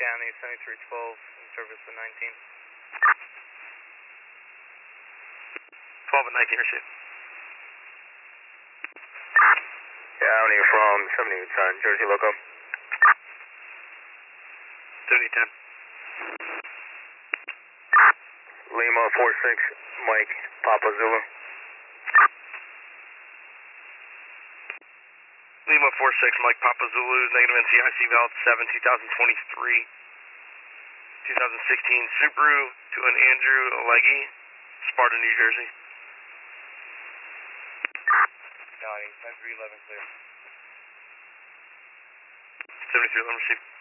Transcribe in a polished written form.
County, 7312, in service to 19. 12 and 19 receive. County from 7010, Jersey Loco. 7010. Lima 46, Mike, Papa Zulu. Lima 46, Mike Papa Zulu, negative NCIC valid 7, 2023, 2016 Subaru to an Andrew Leggy, Sparta, New Jersey. County, 10311 clear. 7311 receive.